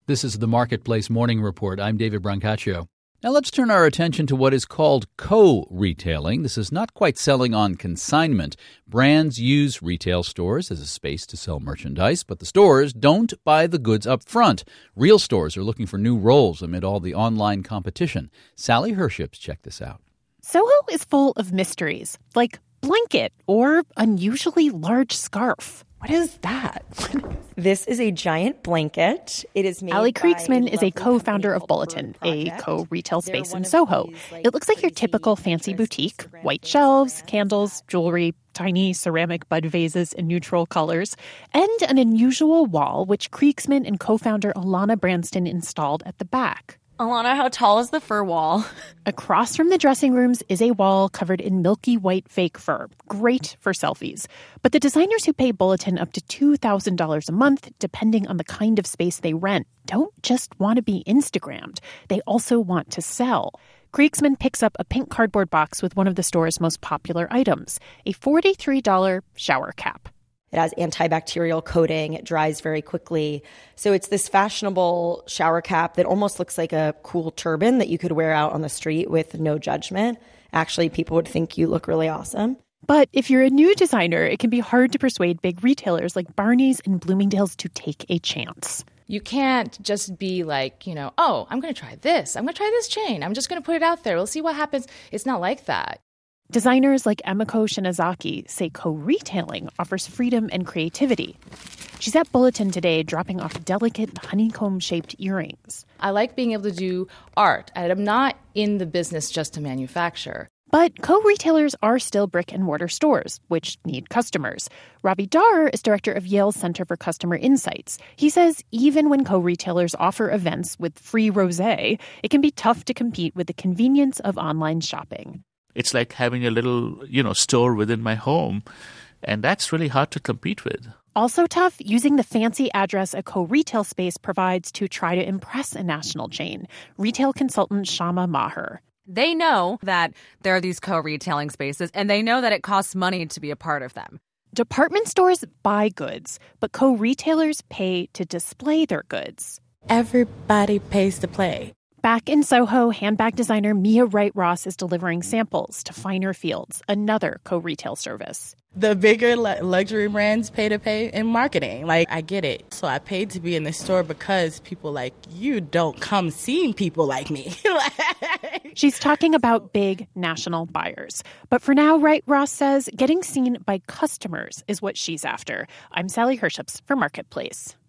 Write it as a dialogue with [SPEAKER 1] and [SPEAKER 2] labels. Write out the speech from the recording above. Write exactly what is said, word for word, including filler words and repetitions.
[SPEAKER 1] This is the Marketplace Morning Report. I'm David Brancaccio. Now let's turn our attention to what is called co-retailing. This is not quite selling on consignment. Brands use retail stores as a space to sell merchandise, but the stores don't buy the goods up front. Real stores are looking for new roles amid all the online competition. Sally Herships checked this out.
[SPEAKER 2] Soho is full of mysteries, like blanket or unusually large scarf. What is that?
[SPEAKER 3] This is a giant blanket. It is made
[SPEAKER 2] Allie
[SPEAKER 3] by
[SPEAKER 2] Kriegsman is a
[SPEAKER 3] lovely
[SPEAKER 2] co-founder of
[SPEAKER 3] company called
[SPEAKER 2] Bulletin,
[SPEAKER 3] Bird
[SPEAKER 2] a
[SPEAKER 3] Project.
[SPEAKER 2] co-retail
[SPEAKER 3] They're
[SPEAKER 2] space
[SPEAKER 3] one
[SPEAKER 2] in
[SPEAKER 3] of
[SPEAKER 2] Soho.
[SPEAKER 3] these, like,
[SPEAKER 2] It looks like your
[SPEAKER 3] crazy
[SPEAKER 2] typical fancy
[SPEAKER 3] Pinterest
[SPEAKER 2] boutique.
[SPEAKER 3] Instagram
[SPEAKER 2] White
[SPEAKER 3] based
[SPEAKER 2] shelves,
[SPEAKER 3] brands.
[SPEAKER 2] candles, jewelry, tiny ceramic bud vases in neutral colors, and an unusual wall, which Kriegsman and co-founder Alana Branston installed at the back.
[SPEAKER 4] Alana, how tall is the fur wall?
[SPEAKER 2] Across from the dressing rooms is a wall covered in milky white fake fur. Great for selfies. But the designers who pay Bulletin up to two thousand dollars a month, depending on the kind of space they rent, don't just want to be Instagrammed. They also want to sell. Kriegsman picks up a pink cardboard box with one of the store's most popular items, a forty-three dollars shower cap.
[SPEAKER 3] It has antibacterial coating. It dries very quickly. So it's this fashionable shower cap that almost looks like a cool turban that you could wear out on the street with no judgment. Actually, people would think you look really awesome.
[SPEAKER 2] But if you're a new designer, it can be hard to persuade big retailers like Barney's and Bloomingdale's to take a chance.
[SPEAKER 5] You can't just be like, you know, oh, I'm going to try this. I'm going to try this chain. I'm just going to put it out there. We'll see what happens. It's not like that.
[SPEAKER 2] Designers like Emiko Shinazaki say co-retailing offers freedom and creativity. She's at Bulletin today dropping off delicate honeycomb-shaped earrings.
[SPEAKER 5] I like being able to do art, and I'm not in the business just to manufacture.
[SPEAKER 2] But co-retailers are still brick-and-mortar stores, which need customers. Ravi Dar is director of Yale's Center for Customer Insights. He says even when co-retailers offer events with free rosé, it can be tough to compete with the convenience of online shopping.
[SPEAKER 6] It's like having a little, you know, store within my home, and that's really hard to compete with.
[SPEAKER 2] Also tough, using the fancy address a co-retail space provides to try to impress a national chain. Retail consultant Shama Maher.
[SPEAKER 4] They know that there are these co-retailing spaces, and they know that it costs money to be a part of them.
[SPEAKER 2] Department stores buy goods, but co-retailers pay to display their goods.
[SPEAKER 7] Everybody pays to play.
[SPEAKER 2] Back in Soho, handbag designer Mia Wright Ross is delivering samples to Finer Fields, another co-retail service.
[SPEAKER 7] The bigger lu- luxury brands pay to pay in marketing. Like, I get it. So I paid to be in the store because people like you don't come seeing people like me.
[SPEAKER 2] She's talking about big national buyers. But for now, Wright Ross says getting seen by customers is what she's after. I'm Sally Herships for Marketplace.